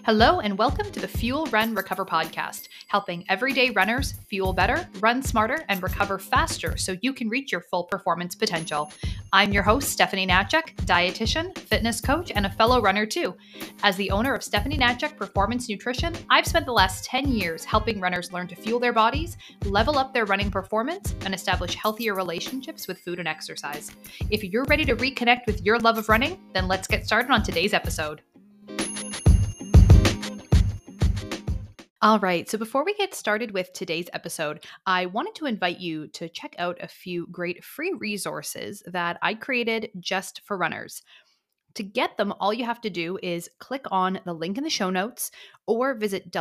Hello and welcome to the Fuel, Run, Recover podcast, helping everyday runners fuel better, run smarter, and recover faster so you can reach your full performance potential. I'm your host, Stephanie Natchuk, dietitian, fitness coach, and a fellow runner too. As the owner of Stephanie Natchuk Performance Nutrition, I've spent the last 10 years helping runners learn to fuel their bodies, level up their running performance, and establish healthier relationships with food and exercise. If you're ready to reconnect with your love of running, then let's get started on today's episode. All right, so before we get started with today's episode, I wanted to invite you to check out a few great free resources that I created just for runners. To get them, all you have to do is click on the link in the show notes or visit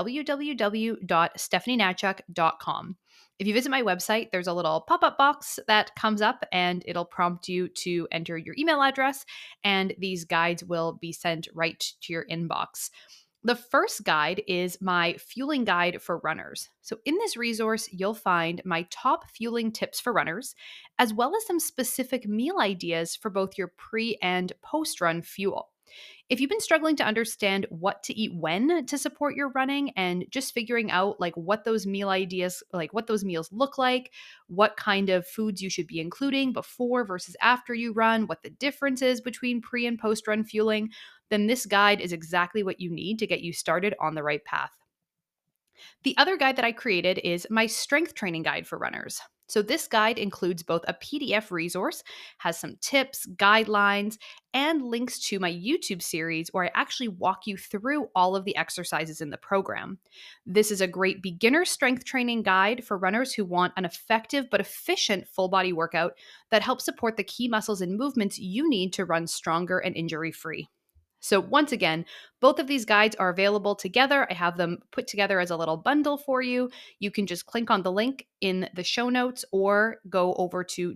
www.stephanienatchuk.com. If you visit my website, there's a little pop-up box that comes up and it'll prompt you to enter your email address, and these guides will be sent right to your inbox. The first guide is my fueling guide for runners. So in this resource, you'll find my top fueling tips for runners, as well as some specific meal ideas for both your pre and post-run fuel. If you've been struggling to understand what to eat when to support your running and just figuring out what those meal ideas, what those meals look like, what kind of foods you should be including before versus after you run, what the difference is between pre and post-run fueling, then this guide is exactly what you need to get you started on the right path. The other guide that I created is my strength training guide for runners. So this guide includes both a PDF resource, has some tips, guidelines, and links to my YouTube series where I actually walk you through all of the exercises in the program. This is a great beginner strength training guide for runners who want an effective but efficient full body workout that helps support the key muscles and movements you need to run stronger and injury-free. So once again, both of these guides are available together. I have them put together as a little bundle for you. You can just click on the link in the show notes or go over to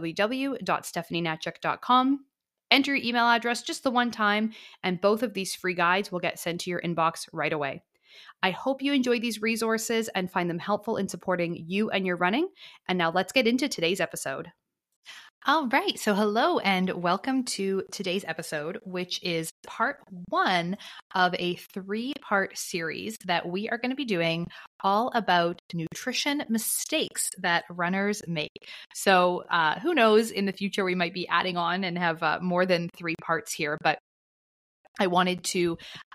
www.stephanienatchuk.com, enter your email address just the one time, and both of these free guides will get sent to your inbox right away. I hope you enjoy these resources and find them helpful in supporting you and your running. And now let's get into today's episode. All right. So hello and welcome to today's episode, which is part one of a 3-part series that we are going to be doing all about nutrition mistakes that runners make. So who knows, in the future, we might be adding on and have more than 3 parts here, but I wanted to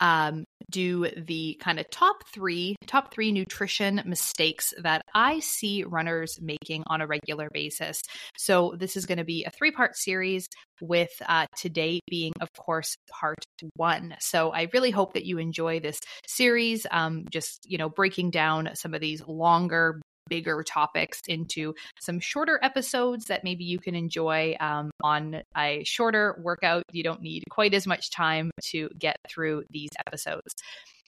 do the kind of top three nutrition mistakes that I see runners making on a regular basis. So this is going to be a 3-part series with today being, of course, part 1. So I really hope that you enjoy this series, just, breaking down some of these longer, bigger topics into some shorter episodes that maybe you can enjoy on a shorter workout. You don't need quite as much time to get through these episodes.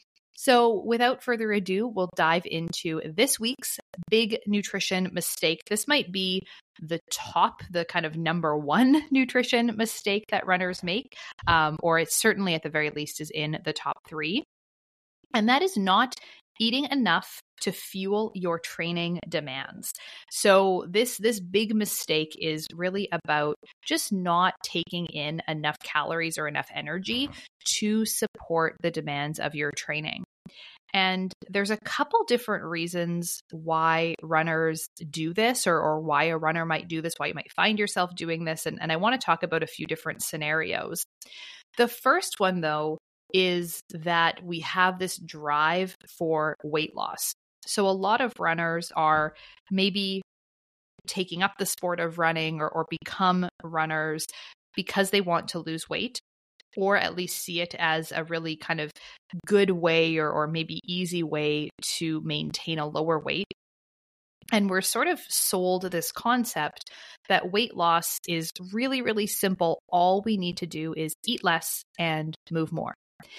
So without further ado, we'll dive into this week's big nutrition mistake. This might be the kind of number 1 nutrition mistake that runners make, or it's certainly at the very least is in the top 3. And that is not eating enough to fuel your training demands. So this big mistake is really about just not taking in enough calories or enough energy to support the demands of your training. And there's a couple different reasons why runners do this, or why a runner might do this, why you might find yourself doing this. And I want to talk about a few different scenarios. The first one, though, is that we have this drive for weight loss. So a lot of runners are maybe taking up the sport of running or become runners because they want to lose weight, or at least see it as a really kind of good way or maybe easy way to maintain a lower weight. And we're sort of sold this concept that weight loss is really, really simple. All we need to do is eat less and move more.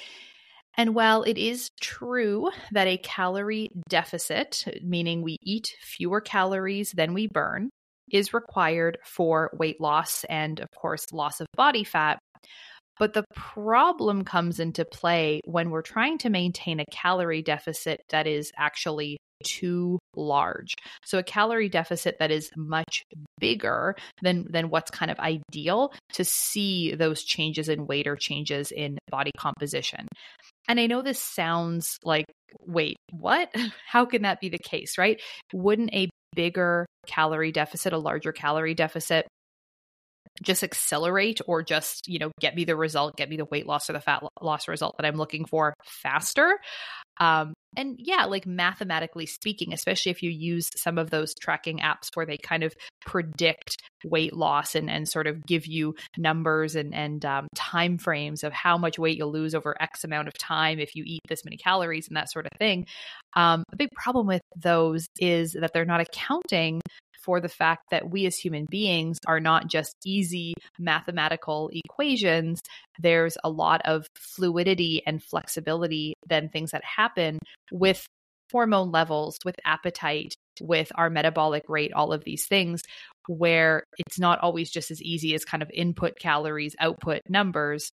And while it is true that a calorie deficit, meaning we eat fewer calories than we burn, is required for weight loss and, of course, loss of body fat, but the problem comes into play when we're trying to maintain a calorie deficit that is actually too large. So a calorie deficit that is much bigger than what's kind of ideal to see those changes in weight or changes in body composition. And I know this sounds like, wait, what? How can that be the case, right? Wouldn't a bigger calorie deficit, a larger calorie deficit, just accelerate or just, get me the result, get me the weight loss or the fat loss result that I'm looking for faster? And yeah, like mathematically speaking, especially if you use some of those tracking apps where they kind of predict weight loss and sort of give you numbers and time frames of how much weight you'll lose over X amount of time if you eat this many calories and that sort of thing. A big problem with those is that they're not accounting for the fact that we as human beings are not just easy mathematical equations. There's a lot of fluidity and flexibility than things that happen with hormone levels, with appetite, with our metabolic rate, all of these things, where it's not always just as easy as kind of input calories, output numbers.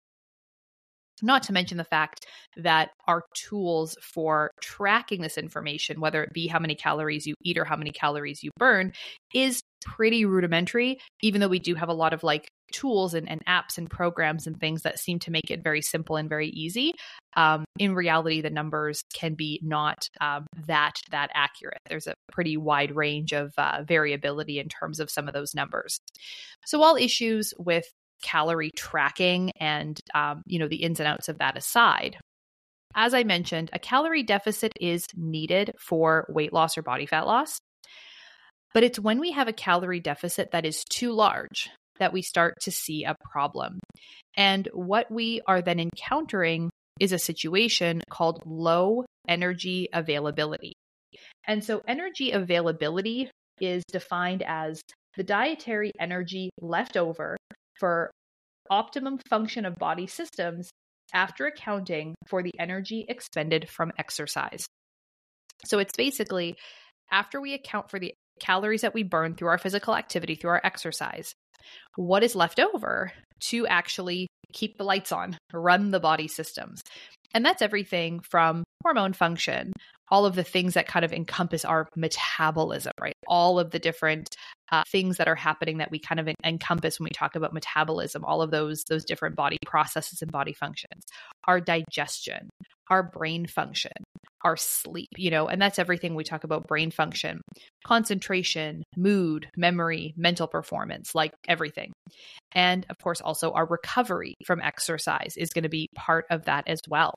Not to mention the fact that our tools for tracking this information, whether it be how many calories you eat or how many calories you burn, is pretty rudimentary, even though we do have a lot of like tools and apps and programs and things that seem to make it very simple and very easy. In reality, the numbers can be not that accurate. There's a pretty wide range of variability in terms of some of those numbers. So all issues with calorie tracking and, the ins and outs of that aside, as I mentioned, a calorie deficit is needed for weight loss or body fat loss. But it's when we have a calorie deficit that is too large that we start to see a problem. And what we are then encountering is a situation called low energy availability. And so energy availability is defined as the dietary energy left over for optimum function of body systems after accounting for the energy expended from exercise. So it's basically after we account for the calories that we burn through our physical activity, through our exercise, what is left over to actually keep the lights on, run the body systems. And that's everything from hormone function, all of the things that kind of encompass our metabolism, right? All of the different things that are happening that we kind of encompass when we talk about metabolism, all of those different body processes and body functions, our digestion, our brain function, our sleep, and that's everything we talk about brain function, concentration, mood, memory, mental performance, like everything. And of course, also our recovery from exercise is going to be part of that as well.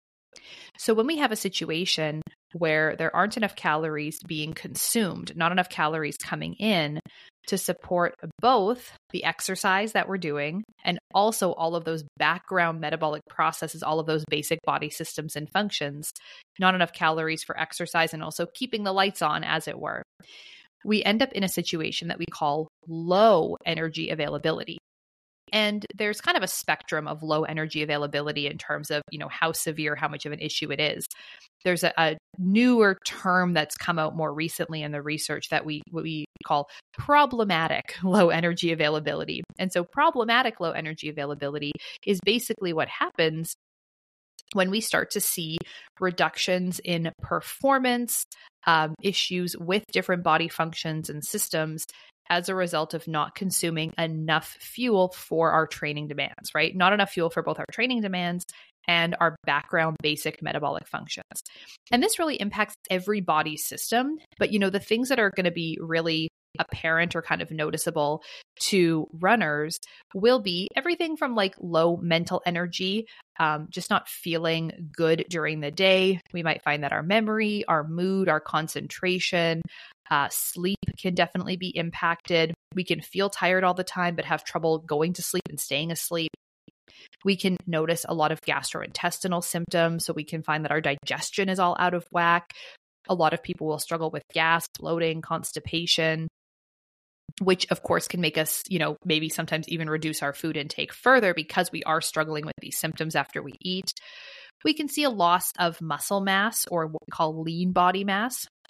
So when we have a situation where there aren't enough calories being consumed, not enough calories coming in to support both the exercise that we're doing and also all of those background metabolic processes, all of those basic body systems and functions, not enough calories for exercise and also keeping the lights on, as it were, we end up in a situation that we call low energy availability. And there's kind of a spectrum of low energy availability in terms of, how severe, how much of an issue it is. There's a newer term that's come out more recently in the research that what we call problematic low energy availability. And so problematic low energy availability is basically what happens when we start to see reductions in performance, issues with different body functions and systems as a result of not consuming enough fuel for our training demands, right? Not enough fuel for both our training demands and our background basic metabolic functions. And this really impacts every body system. But, the things that are going to be really apparent or kind of noticeable to runners will be everything from like low mental energy, just not feeling good during the day. We might find that our memory, our mood, our concentration, sleep can definitely be impacted. We can feel tired all the time, but have trouble going to sleep and staying asleep. We can notice a lot of gastrointestinal symptoms. So we can find that our digestion is all out of whack. A lot of people will struggle with gas, bloating, constipation, which of course can make us, maybe sometimes even reduce our food intake further because we are struggling with these symptoms after we eat. We can see a loss of muscle mass or what we call lean body mass.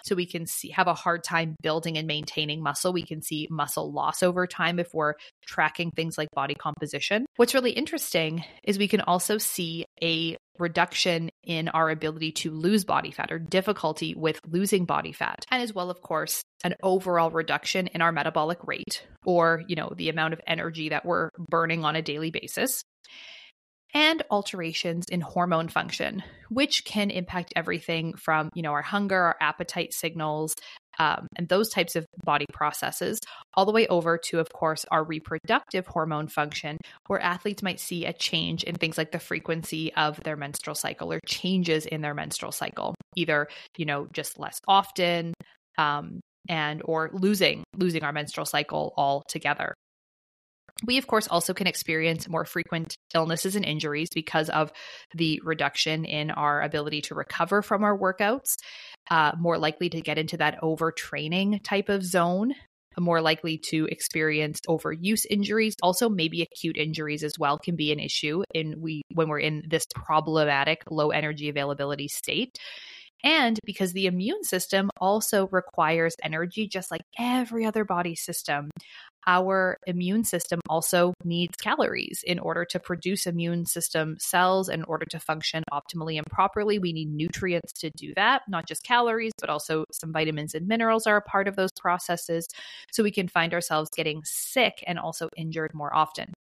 So we can have a hard time building and maintaining muscle. We can see muscle loss over time if we're tracking things like body composition. What's really interesting is we can also see a reduction in our ability to lose body fat or difficulty with losing body fat. And as well, of course, an overall reduction in our metabolic rate, or, the amount of energy that we're burning on a daily basis. And alterations in hormone function, which can impact everything from, our hunger, our appetite signals, and those types of body processes, all the way over to, of course, our reproductive hormone function, where athletes might see a change in things like the frequency of their menstrual cycle or changes in their menstrual cycle, either, just less often, and or losing our menstrual cycle altogether. We, of course, also can experience more frequent illnesses and injuries because of the reduction in our ability to recover from our workouts, more likely to get into that overtraining type of zone, more likely to experience overuse injuries. Also, maybe acute injuries as well can be an issue when we're in this problematic low energy availability state. And because the immune system also requires energy, just like every other body system, our immune system also needs calories in order to produce immune system cells. In order to function optimally and properly, we need nutrients to do that, not just calories, but also some vitamins and minerals are a part of those processes. So we can find ourselves getting sick and also injured more often.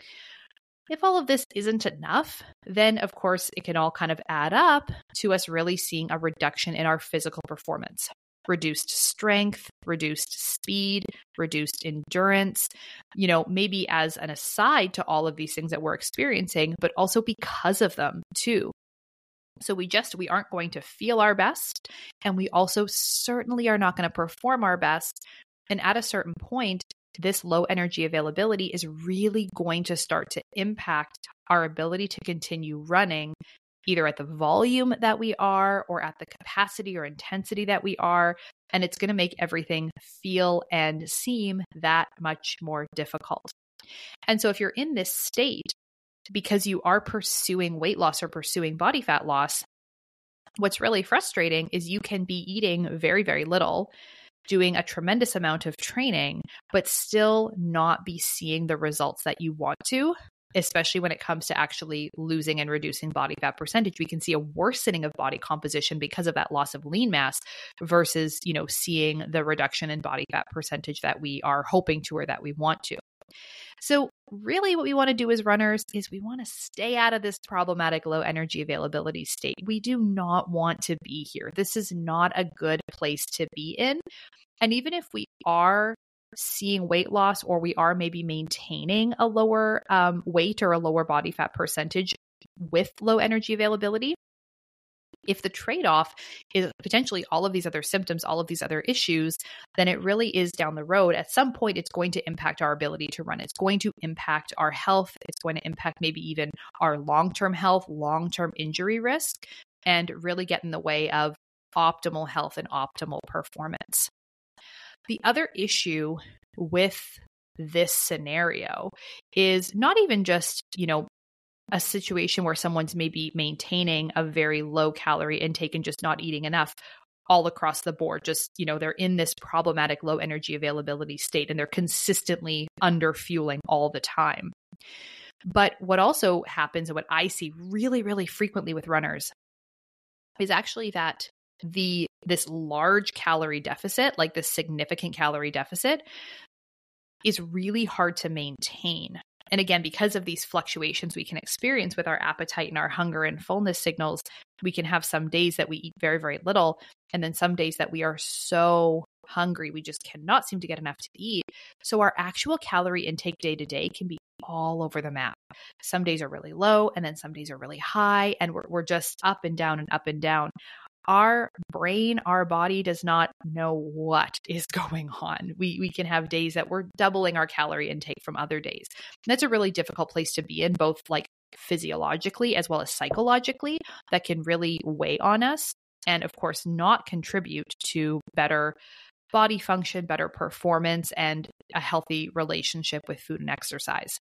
If all of this isn't enough, then of course it can all kind of add up to us really seeing a reduction in our physical performance. Reduced strength, reduced speed, reduced endurance, maybe as an aside to all of these things that we're experiencing, but also because of them too. So we aren't going to feel our best, and we also certainly are not going to perform our best. And at a certain point, this low energy availability is really going to start to impact our ability to continue running, either at the volume that we are or at the capacity or intensity that we are. And it's going to make everything feel and seem that much more difficult. And so if you're in this state because you are pursuing weight loss or pursuing body fat loss, what's really frustrating is you can be eating very, very little, doing a tremendous amount of training, but still not be seeing the results that you want to, especially when it comes to actually losing and reducing body fat percentage. We can see a worsening of body composition because of that loss of lean mass versus, seeing the reduction in body fat percentage that we are hoping to or that we want to. So really what we want to do as runners is we want to stay out of this problematic low energy availability state. We do not want to be here. This is not a good place to be in. And even if we are seeing weight loss or we are maybe maintaining a lower weight or a lower body fat percentage with low energy availability, if the trade-off is potentially all of these other symptoms, all of these other issues, then it really is down the road. At some point, it's going to impact our ability to run. It's going to impact our health. It's going to impact maybe even our long-term health, long-term injury risk, and really get in the way of optimal health and optimal performance. The other issue with this scenario is not even just, a situation where someone's maybe maintaining a very low calorie intake and just not eating enough all across the board. Just, they're in this problematic low energy availability state and they're consistently under fueling all the time. But what also happens and what I see really, really frequently with runners is actually that this large calorie deficit, like this significant calorie deficit, is really hard to maintain. And again, because of these fluctuations we can experience with our appetite and our hunger and fullness signals, we can have some days that we eat very, very little, and then some days that we are so hungry, we just cannot seem to get enough to eat. So our actual calorie intake day to day can be all over the map. Some days are really low, and then some days are really high, and we're just up and down and up and down. Our brain, our body does not know what is going on. We can have days that we're doubling our calorie intake from other days. And that's a really difficult place to be in, both like physiologically as well as psychologically. That can really weigh on us and, of course, not contribute to better body function, better performance, and a healthy relationship with food and exercise.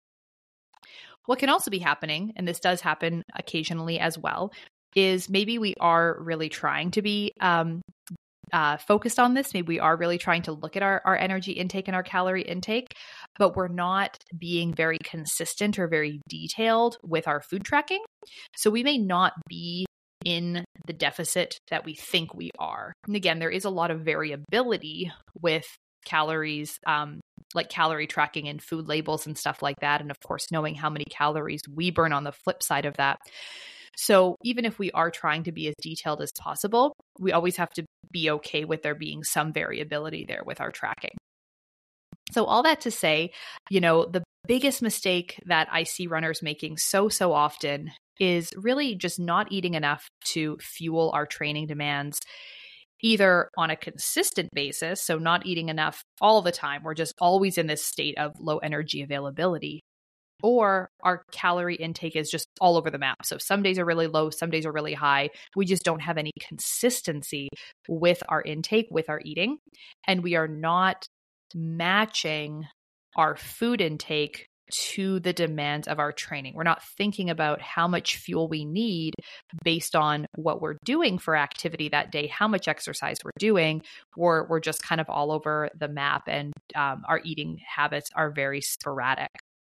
What can also be happening, and this does happen occasionally as well, is maybe we are really trying to be focused on this. Maybe we are really trying to look at our energy intake and our calorie intake, but we're not being very consistent or very detailed with our food tracking. So we may not be in the deficit that we think we are. And again, there is a lot of variability with calories, like calorie tracking and food labels and stuff like that. And of course, knowing how many calories we burn on the flip side of that. So even if we are trying to be as detailed as possible, we always have to be okay with there being some variability there with our tracking. So all that to say, the biggest mistake that I see runners making so often is really just not eating enough to fuel our training demands, either on a consistent basis, so not eating enough all the time. We're just always in this state of low energy availability, or our calorie intake is just all over the map. So some days are really low, some days are really high. We just don't have any consistency with our intake, with our eating, and we are not matching our food intake to the demands of our training. We're not thinking about how much fuel we need based on what we're doing for activity that day, how much exercise we're doing, or we're just kind of all over the map, and our eating habits are very sporadic.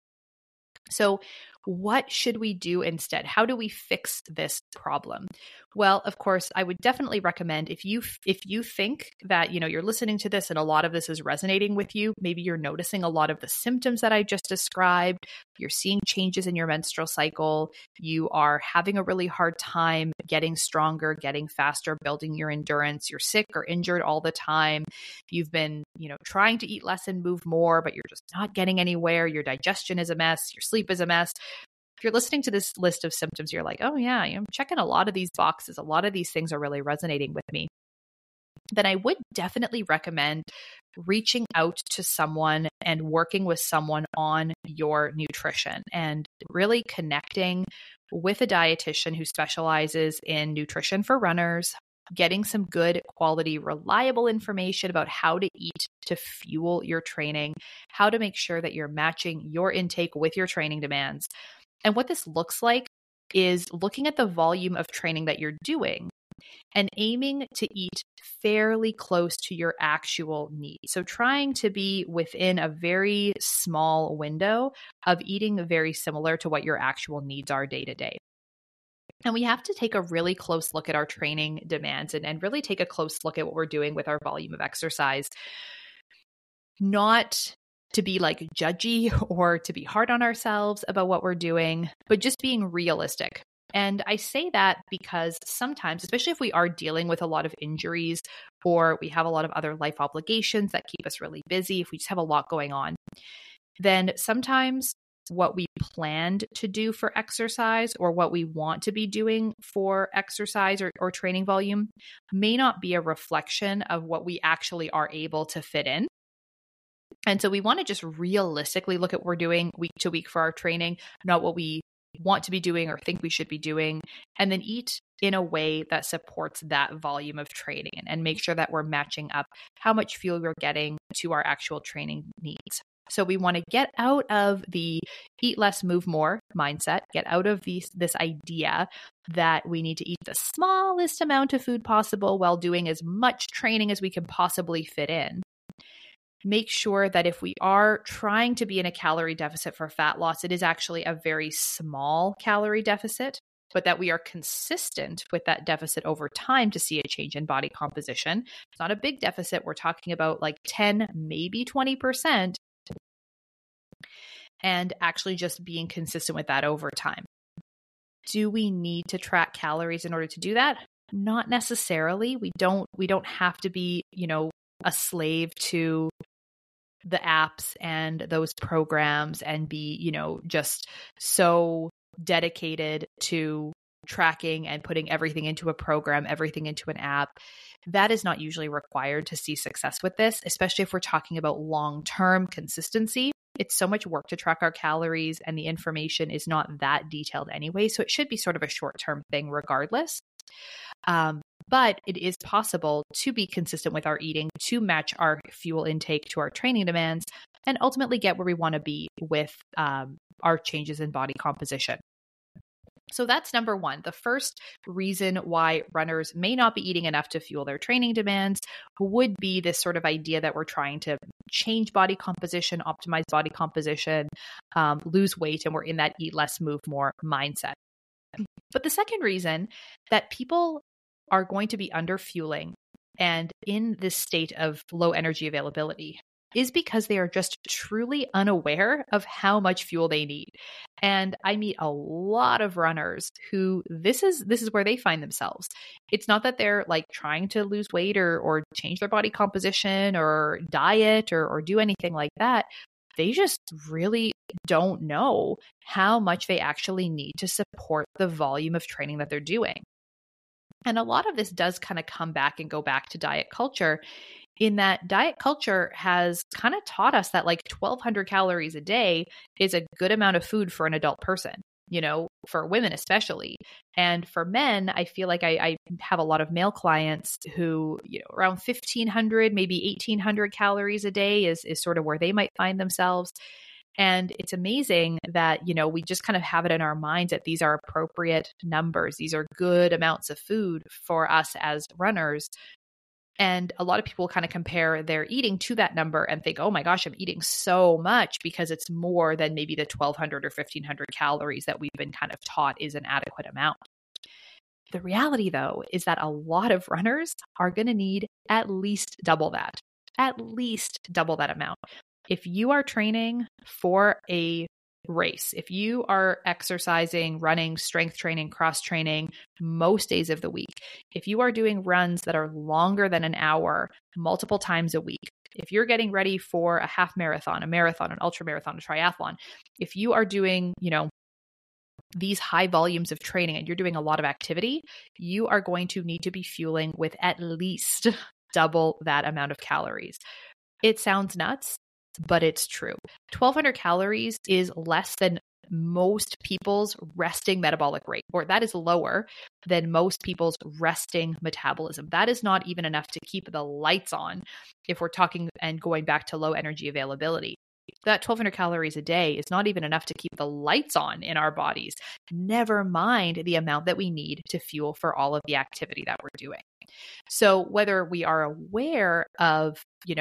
So what should we do instead? How do we fix this problem? Well, of course, I would definitely recommend if you think that, you're listening to this and a lot of this is resonating with you, maybe you're noticing a lot of the symptoms that I just described, you're seeing changes in your menstrual cycle, you are having a really hard time getting stronger, getting faster, building your endurance, you're sick or injured all the time, you've been, trying to eat less and move more, but you're just not getting anywhere, your digestion is a mess, your sleep is a mess. If you're listening to this list of symptoms, you're like, oh yeah, I'm checking a lot of these boxes. A lot of these things are really resonating with me. Then I would definitely recommend reaching out to someone and working with someone on your nutrition and really connecting with a dietitian who specializes in nutrition for runners, getting some good quality, reliable information about how to eat to fuel your training, how to make sure that you're matching your intake with your training demands. And what this looks like is looking at the volume of training that you're doing and aiming to eat fairly close to your actual needs. So trying to be within a very small window of eating very similar to what your actual needs are day to day. And we have to take a really close look at our training demands and really take a close look at what we're doing with our volume of exercise. Not to be like judgy or to be hard on ourselves about what we're doing, but just being realistic. And I say that because sometimes, especially if we are dealing with a lot of injuries or we have a lot of other life obligations that keep us really busy, if we just have a lot going on, then sometimes what we planned to do for exercise or what we want to be doing for exercise or training volume may not be a reflection of what we actually are able to fit in. And so we want to just realistically look at what we're doing week to week for our training, not what we want to be doing or think we should be doing, and then eat in a way that supports that volume of training and make sure that we're matching up how much fuel we're getting to our actual training needs. So we want to get out of the eat less, move more mindset, get out of this idea that we need to eat the smallest amount of food possible while doing as much training as we can possibly fit in. Make sure that if we are trying to be in a calorie deficit for fat loss, it is actually a very small calorie deficit, but that we are consistent with that deficit over time to see a change in body composition. It's not a big deficit. We're talking about like 10, maybe 20%, and actually just being consistent with that over time. Do we need to track calories in order to do that? Not necessarily. We don't have to be, a slave to the apps and those programs and be, just so dedicated to tracking and putting everything into a program, everything into an app. That is not usually required to see success with this, especially if we're talking about long-term consistency. It's so much work to track our calories and the information is not that detailed anyway. So it should be sort of a short-term thing regardless. But it is possible to be consistent with our eating, to match our fuel intake to our training demands, and ultimately get where we want to be with our changes in body composition. So that's number one. The first reason why runners may not be eating enough to fuel their training demands would be this sort of idea that we're trying to change body composition, optimize body composition, lose weight, and we're in that eat less, move more mindset. But the second reason that people are going to be under fueling and in this state of low energy availability is because they are just truly unaware of how much fuel they need. And I meet a lot of runners who this is where they find themselves. It's not that they're like trying to lose weight or change their body composition or diet or do anything like that. They just really don't know how much they actually need to support the volume of training that they're doing. And a lot of this does kind of come back and go back to diet culture, in that diet culture has kind of taught us that like 1,200 calories a day is a good amount of food for an adult person, for women especially. And for men, I feel like I have a lot of male clients who, around 1,500, maybe 1,800 calories a day is sort of where they might find themselves. And it's amazing that, we just kind of have it in our minds that these are appropriate numbers. These are good amounts of food for us as runners. And a lot of people kind of compare their eating to that number and think, oh my gosh, I'm eating so much because it's more than maybe the 1,200 or 1,500 calories that we've been kind of taught is an adequate amount. The reality, though, is that a lot of runners are going to need at least double that amount. If you are training for a race, if you are exercising, running, strength training, cross training most days of the week, if you are doing runs that are longer than an hour multiple times a week, if you're getting ready for a half marathon, a marathon, an ultra marathon, a triathlon, if you are doing, these high volumes of training and you're doing a lot of activity, you are going to need to be fueling with at least double that amount of calories. It sounds nuts, but it's true. 1,200 calories is less than most people's resting metabolic rate, or that is lower than most people's resting metabolism. That is not even enough to keep the lights on if we're talking and going back to low energy availability. That 1,200 calories a day is not even enough to keep the lights on in our bodies, never mind the amount that we need to fuel for all of the activity that we're doing. So whether we are aware of,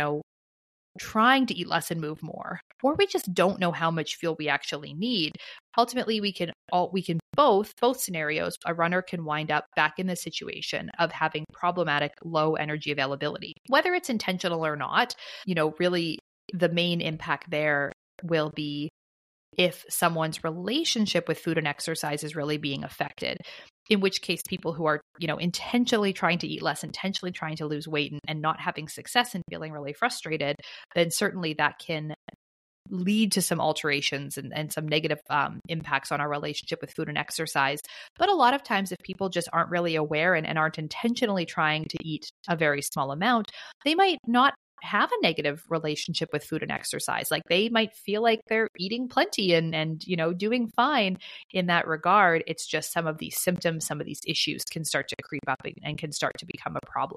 trying to eat less and move more, or we just don't know how much fuel we actually need, ultimately we can both scenarios, a runner can wind up back in the situation of having problematic low energy availability. Whether it's intentional or not, really the main impact there will be if someone's relationship with food and exercise is really being affected. In which case, people who are, intentionally trying to eat less, intentionally trying to lose weight and not having success and feeling really frustrated, then certainly that can lead to some alterations and some negative impacts on our relationship with food and exercise. But a lot of times, if people just aren't really aware and aren't intentionally trying to eat a very small amount, they might not have a negative relationship with food and exercise. Like they might feel like they're eating plenty and doing fine in that regard. It's just some of these symptoms, some of these issues can start to creep up and can start to become a problem.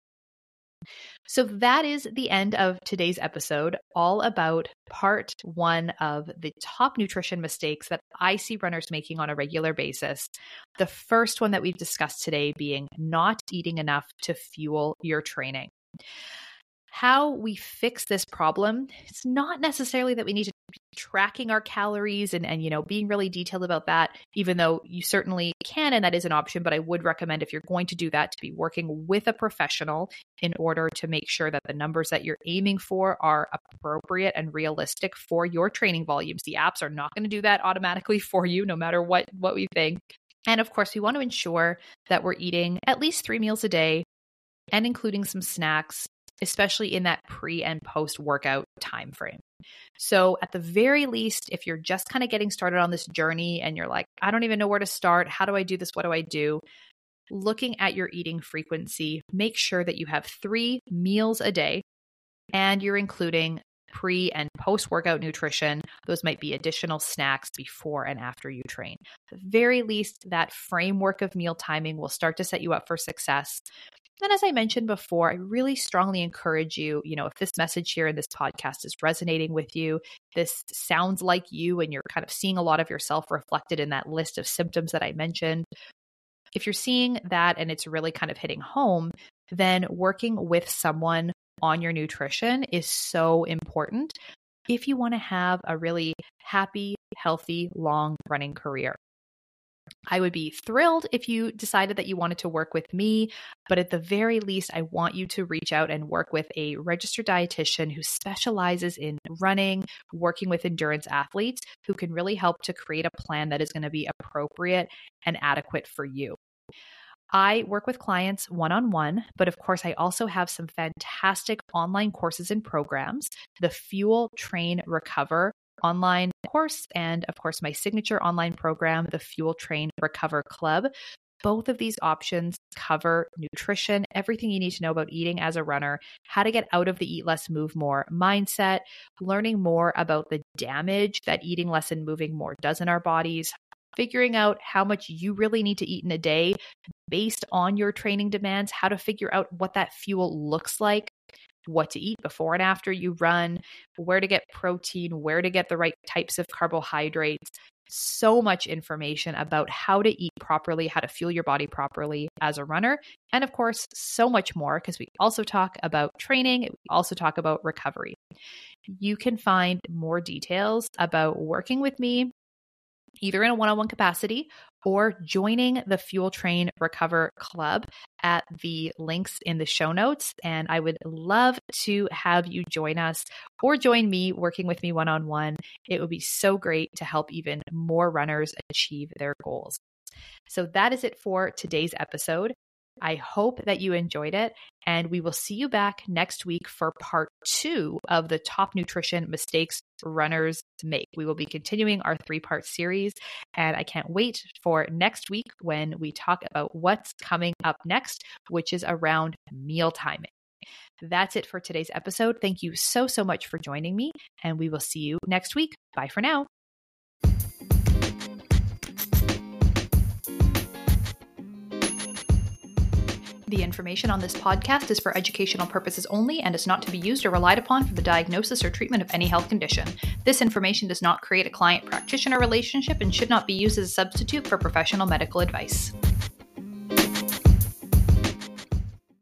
So that is the end of today's episode, all about part 1 of the top nutrition mistakes that I see runners making on a regular basis. The first one that we've discussed today being not eating enough to fuel your training. How we fix this problem, it's not necessarily that we need to be tracking our calories and being really detailed about that, even though you certainly can, and that is an option. But I would recommend, if you're going to do that, to be working with a professional in order to make sure that the numbers that you're aiming for are appropriate and realistic for your training volumes. The apps are not going to do that automatically for you, no matter what we think. And of course, we want to ensure that we're eating at least 3 meals a day and including some snacks, especially in that pre and post workout time frame. So at the very least, if you're just kind of getting started on this journey and you're like, I don't even know where to start, how do I do this? What do I do? Looking at your eating frequency, make sure that you have 3 meals a day and you're including pre and post workout nutrition. Those might be additional snacks before and after you train. At the very least, that framework of meal timing will start to set you up for success. And as I mentioned before, I really strongly encourage you, if this message here in this podcast is resonating with you, this sounds like you, and you're kind of seeing a lot of yourself reflected in that list of symptoms that I mentioned. If you're seeing that and it's really kind of hitting home, then working with someone on your nutrition is so important if you want to have a really happy, healthy, long running career. I would be thrilled if you decided that you wanted to work with me, but at the very least, I want you to reach out and work with a registered dietitian who specializes in running, working with endurance athletes, who can really help to create a plan that is going to be appropriate and adequate for you. I work with clients one-on-one, but of course, I also have some fantastic online courses and programs, the Fuel, Train, Recover online course, and of course, my signature online program, the Fuel, Train, Recover Club. Both of these options cover nutrition, everything you need to know about eating as a runner, how to get out of the eat less, move more mindset, learning more about the damage that eating less and moving more does in our bodies, figuring out how much you really need to eat in a day based on your training demands, how to figure out what that fuel looks like, what to eat before and after you run, where to get protein, where to get the right types of carbohydrates. So much information about how to eat properly, how to fuel your body properly as a runner. And of course, so much more, because we also talk about training. We also talk about recovery. You can find more details about working with me, either in a one-on-one capacity or joining the Fuel, Train, Recover Club at the links in the show notes. And I would love to have you join us or join me working with me one-on-one. It would be so great to help even more runners achieve their goals. So that is it for today's episode. I hope that you enjoyed it, and we will see you back next week for part 2 of the top nutrition mistakes runners make. We will be continuing our 3-part series, and I can't wait for next week when we talk about what's coming up next, which is around meal timing. That's it for today's episode. Thank you so much for joining me, and we will see you next week. Bye for now. The information on this podcast is for educational purposes only and is not to be used or relied upon for the diagnosis or treatment of any health condition. This information does not create a client-practitioner relationship and should not be used as a substitute for professional medical advice.